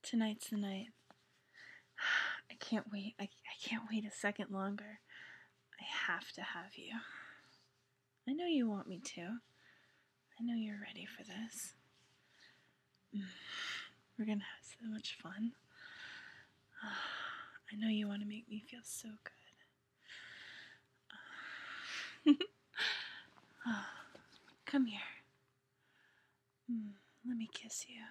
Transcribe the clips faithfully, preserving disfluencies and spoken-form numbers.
Tonight's the night. I can't wait. I, I can't wait a second longer. I have to have you. I know you want me to. I know you're ready for this. We're gonna have so much fun. I know you want to make me feel so good. Come here. Let me kiss you.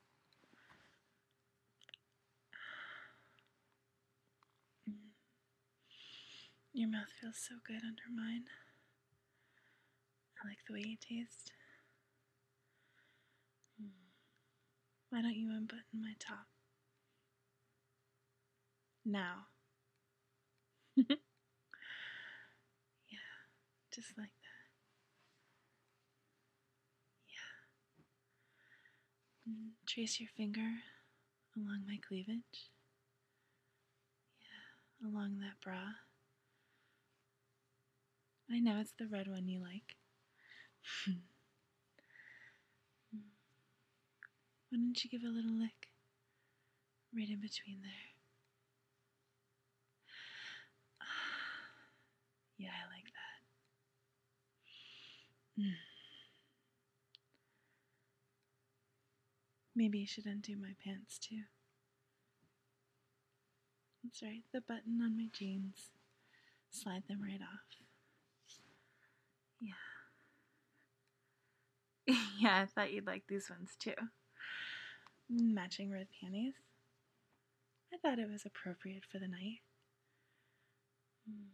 Your mouth feels so good under mine. I like the way you taste. Why don't you unbutton my top? Now. Yeah, just like that. Yeah. And trace your finger along my cleavage. Yeah, along that bra. I know it's the red one you like. Why don't you give a little lick right in between there? Yeah, I like that. Mm. Maybe you should undo my pants too. That's right, the button on my jeans. Slide them right off. Yeah. Yeah, I thought you'd like these ones too. Matching red panties. I thought it was appropriate for the night. Mm.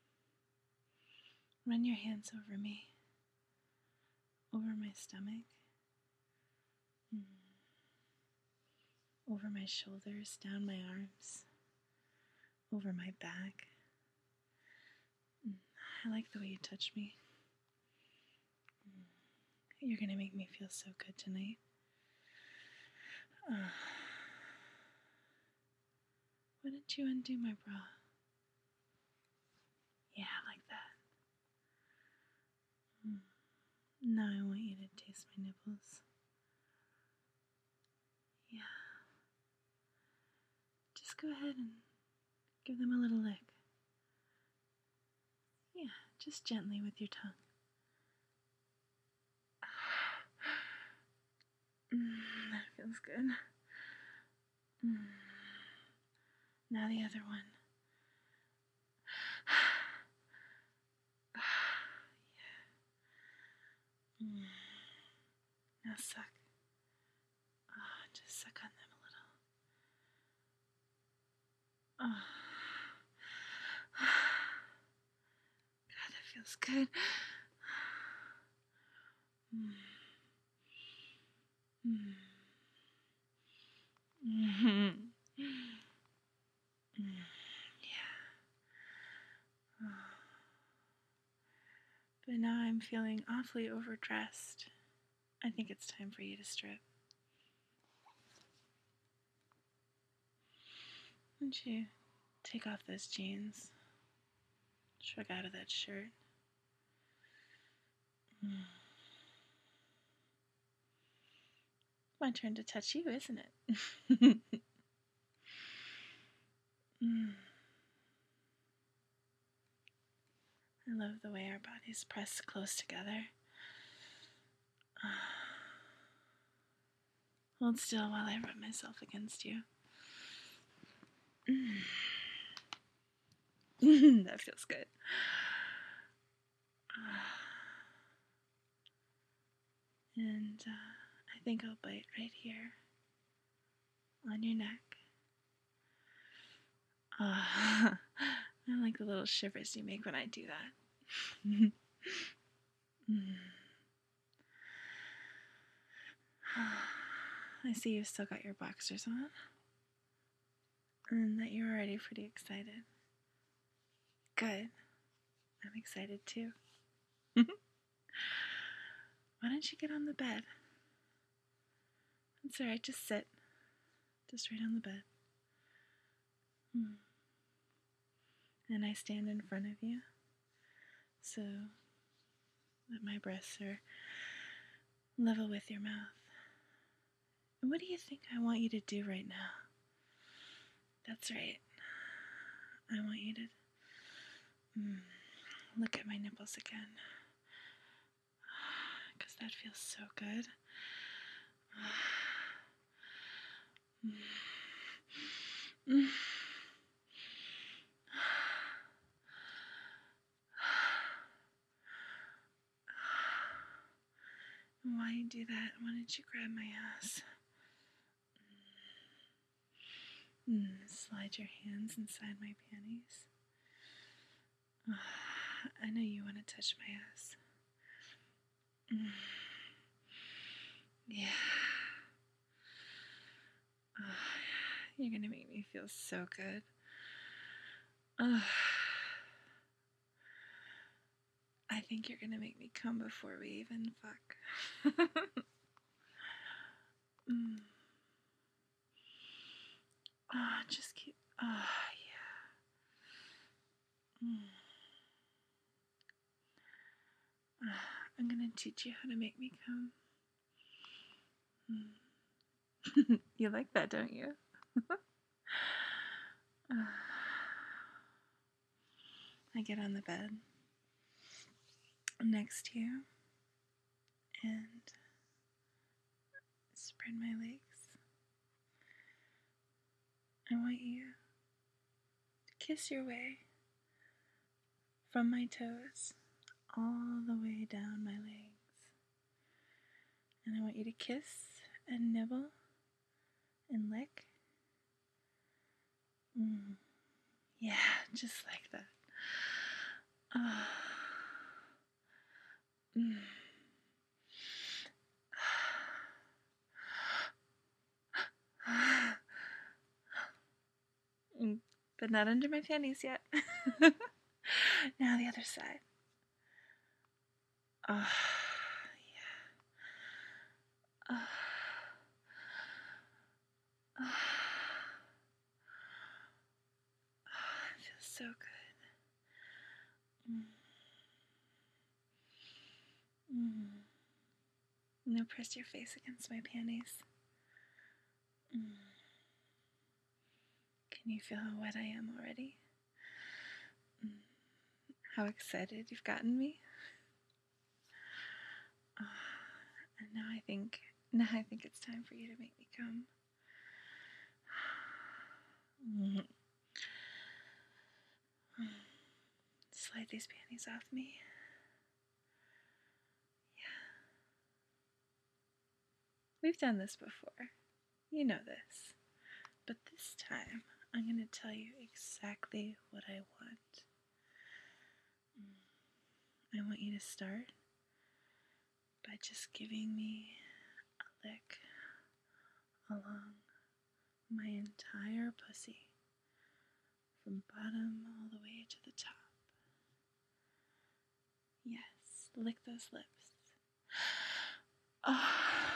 Run your hands over me. Over my stomach. Mm. Over my shoulders, down my arms. Over my back. Mm. I like the way you touch me. Mm. You're gonna make me feel so good tonight. Uh, why don't you undo my bra? Yeah, like that. Mm. Now I want you to taste my nipples. Yeah. Just go ahead and give them a little lick. Yeah, just gently with your tongue. Mm, that feels good. Mm. Now the other one. Yeah. Mm. Now suck. Oh, just suck on them a little. Oh. God, that feels good. Mm. Mm. Mm-hmm. Mm. Yeah. Oh. But now I'm feeling awfully overdressed. I think it's time for you to strip. Why don't you take off those jeans? Shrug out of that shirt. Mm. My turn to touch you, isn't it? Mm. I love the way our bodies press close together. Hold still while I rub myself against you. Mm. That feels good. And uh, I think I'll bite right here on your neck. Uh, I like the little shivers you make when I do that. Mm. I see you've still got your boxers on, and that you're already pretty excited. Good. I'm excited too. Why don't you get on the bed? It's alright, just sit. Just right on the bed. Hmm. And I stand in front of you so that my breasts are level with your mouth. What do you think I want you to do right now? That's right. I want you to mm, look at my nipples again. Because that feels so good. Mm. Why you do that? Why don't you grab my ass? Mm. Slide your hands inside my panties. I know you want to touch my ass. Mm. Yeah. Oh, you're gonna make me feel so good. Oh. I think you're gonna make me come before we even fuck. mm. Oh, just keep. Oh, yeah. Mm. Oh, I'm gonna teach you how to make me come. Mm. You like that, don't you? I get on the bed next to you and spread my legs. I want you to kiss your way from my toes all the way down my legs. And I want you to kiss and nibble and lick. Mm. Yeah, just like that. Oh. Mm. Mm. But not under my panties yet. Now the other side. Oh, yeah. Oh. Oh. Oh, it feels so good. Mm. Mm. Now press your face against my panties. Mm. Can you feel how wet I am already? Mm. How excited you've gotten me? Oh, and now I think, now I think it's time for you to make me come. Mm. Slide these panties off me. Yeah. We've done this before. You know this. But this time, I'm going to tell you exactly what I want. I want you to start by just giving me a lick along my entire pussy, from bottom all the way to the top. Yes, lick those lips. Oh,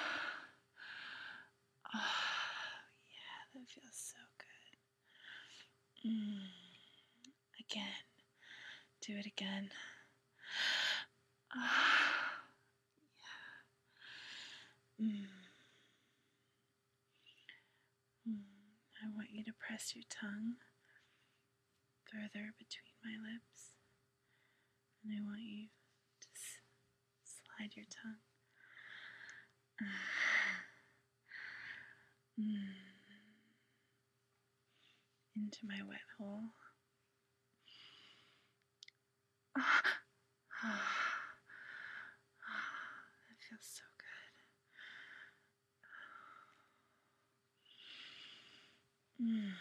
oh yeah, that feels so good. Mm. Again, do it again. Oh, yeah. Mm. Mm. I want you to press your tongue further between my lips, and I want you to s- slide your tongue mm. into my wet hole. That feels so good. Mm.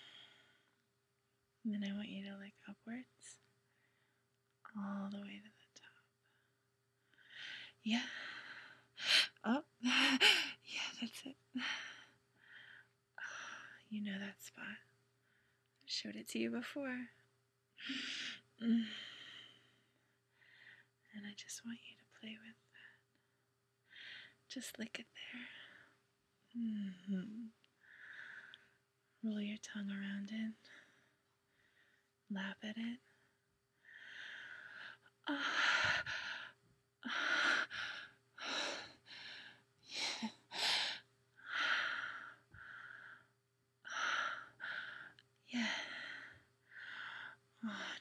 And then I want you to lick upwards all the way to the top. Yeah. Oh, yeah, that's it. You know that spot. I showed it to you before. Mm. And I just want you to play with that. Just lick it there. Mm-hmm. Roll your tongue around it. Lap at it. Oh. Oh. Yeah.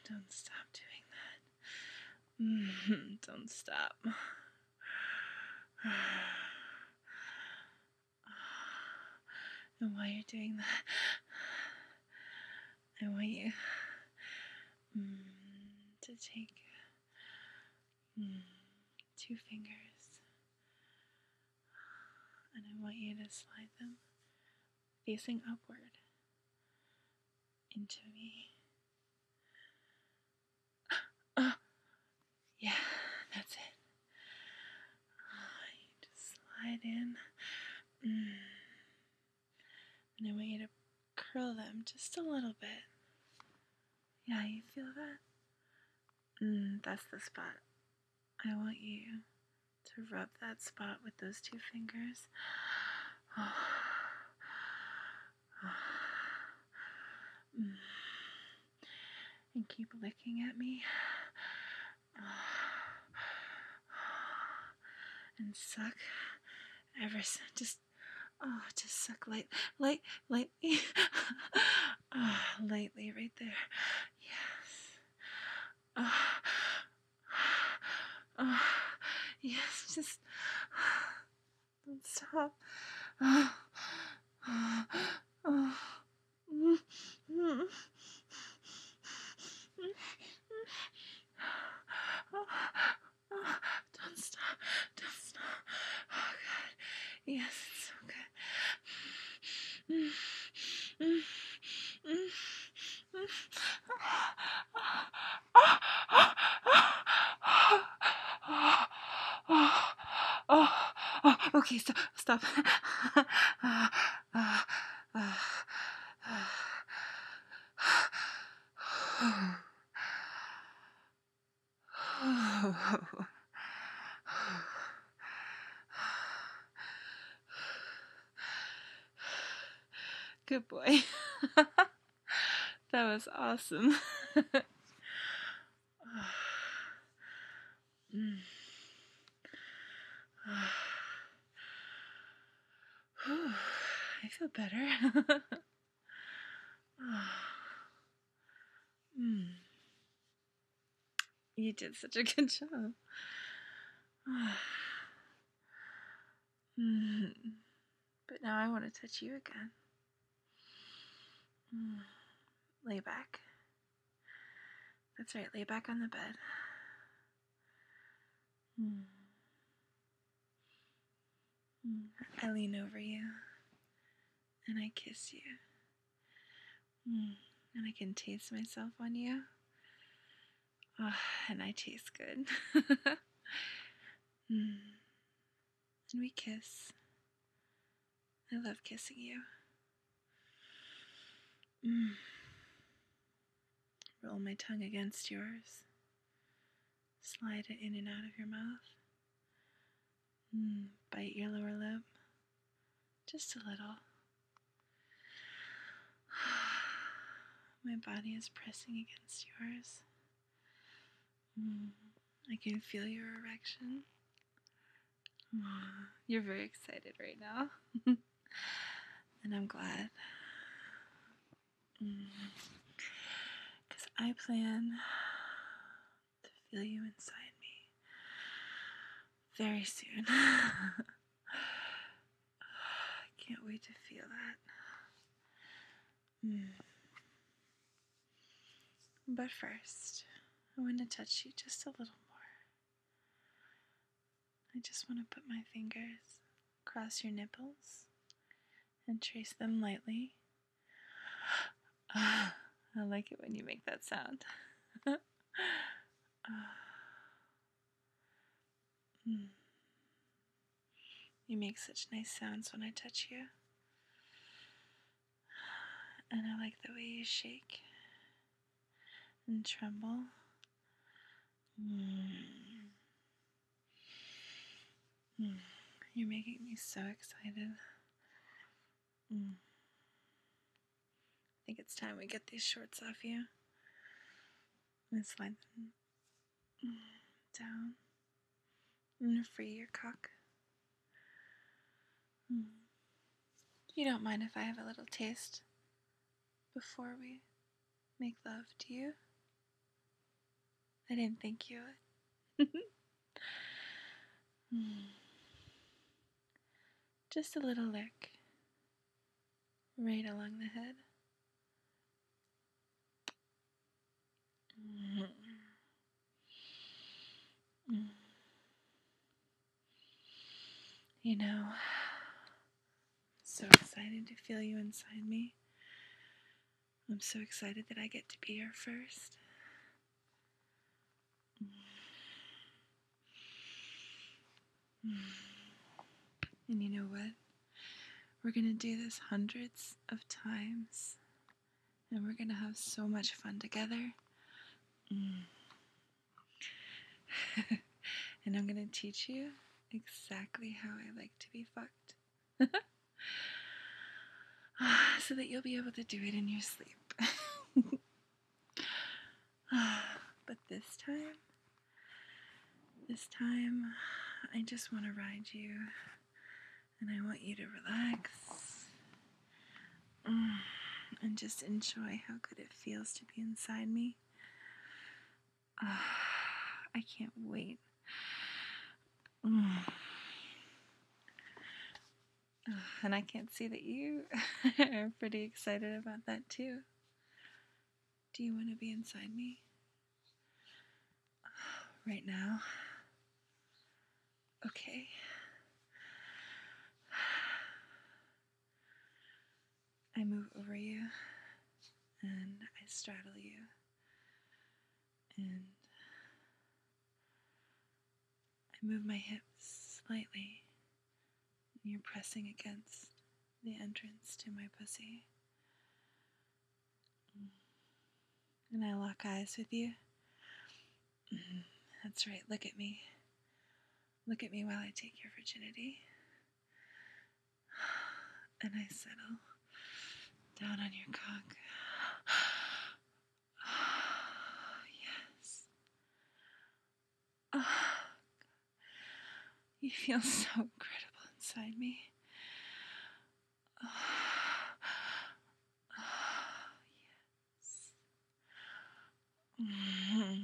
Don't stop doing that. Mm, don't stop. And while you're doing that, I want you mm, to take mm, two fingers, and I want you to slide them facing upward into me. Uh, yeah, that's it. Uh, you just slide in. Mm. And I want you to curl them just a little bit. Yeah, you feel that? Mm, that's the spot. I want you to rub that spot with those two fingers. Mm. And keep looking at me. And suck ever so just oh just suck light light lightly. Oh, lightly right there. Yes. Oh, oh, yes, just don't stop. Oh, oh, oh. Mm, mm. Oh, oh, don't stop, don't stop. Oh God, yes, it's so good. Mm, mm, mm, mm. Oh, oh, okay, stop, stop. Good boy. That was awesome. Mm. I feel better. Mm. You did such a good job. Mm. But now I want to touch you again. Mm. Lay back. That's right, lay back on the bed. Mm. Mm. I lean over you and I kiss you. Mm. And I can taste myself on you. Oh, and I taste good. Mm. And we kiss. I love kissing you. Mm. Roll my tongue against yours. Slide it in and out of your mouth. Mm. Bite your lower lip. Just a little. My body is pressing against yours. Mm. I can feel your erection. Mm. You're very excited right now. And I'm glad. Because mm. I plan to feel you inside me very soon. I can't wait to feel that. Mm. But first, I want to touch you just a little more. I just want to put my fingers across your nipples and trace them lightly. Uh, I like it when you make that sound. uh, mm. You make such nice sounds when I touch you. And I like the way you shake and tremble. Mm. Mm. You're making me so excited. Mm. I think it's time we get these shorts off you. And slide them down and free your cock. Mm. You don't mind if I have a little taste before we make love to you? I didn't think you would. Just a little lick right along the head. You know, I'm so excited to feel you inside me. I'm so excited that I get to be here first. And you know what? We're going to do this hundreds of times. And we're going to have so much fun together. Mm. And I'm going to teach you exactly how I like to be fucked. So that you'll be able to do it in your sleep. But this time, this time, I just want to ride you. And I want you to relax. Mm. And just enjoy how good it feels to be inside me. Uh, I can't wait. Mm. Uh, and I can't see that you are pretty excited about that too. Do you want to be inside me? Right now? Okay. I move over you and I straddle you. And I move my hips slightly. And you're pressing against the entrance to my pussy. And I lock eyes with you. That's right, look at me. Look at me while I take your virginity. And I settle down on your cock. Yes. Oh, you feel so incredible inside me. Oh, oh yes. Mm-hmm.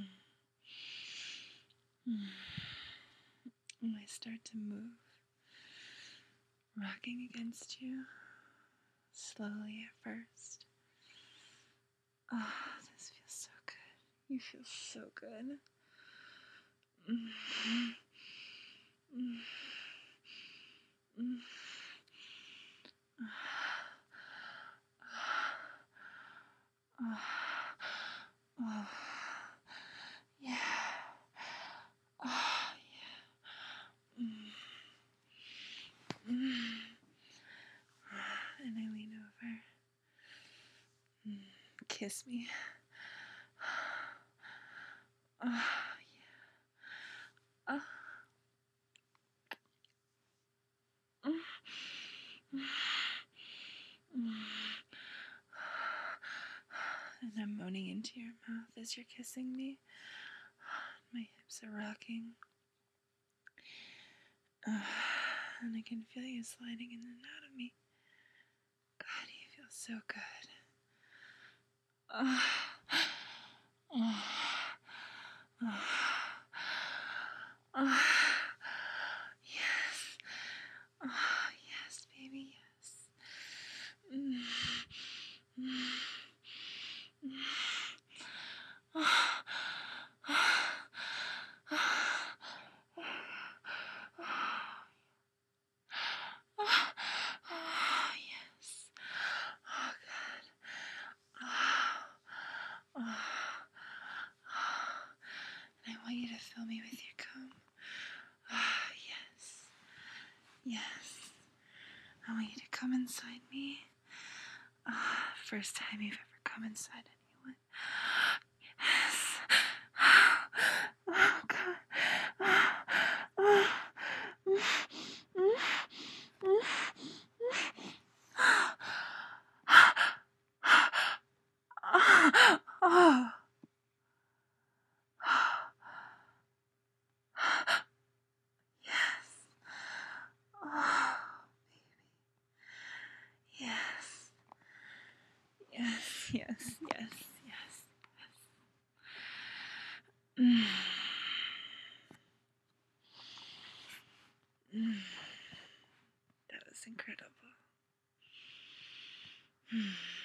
And I start to move, rocking against you, slowly at first. Oh, this feels so good. You feel so good. Mm-hmm. Mm-hmm. Oh, oh, yeah. Oh, yeah. Mm. Mm. And I lean over. Mm. Kiss me. Oh, yeah. Oh. Mm. Mm. And I'm moaning into your mouth as you're kissing me. My hips are rocking. Uh, and I can feel you sliding in and out of me. God, you feel so good. Uh, uh, uh, uh, yes. Oh, yes, baby, yes. Mm. Mm. Mm. Oh. Oh, yes. Oh, God. Oh. Oh. And I want you to fill me with your cum. Oh, yes. Yes. I want you to come inside me. Oh, first time you've ever come inside anyone. Yes. Oh, God. Oh, oh. Mm, mm, mm, mm. Oh. Yes. Oh, baby. Yes. Yes, yes, yes, yes, yes. Mm. That was incredible.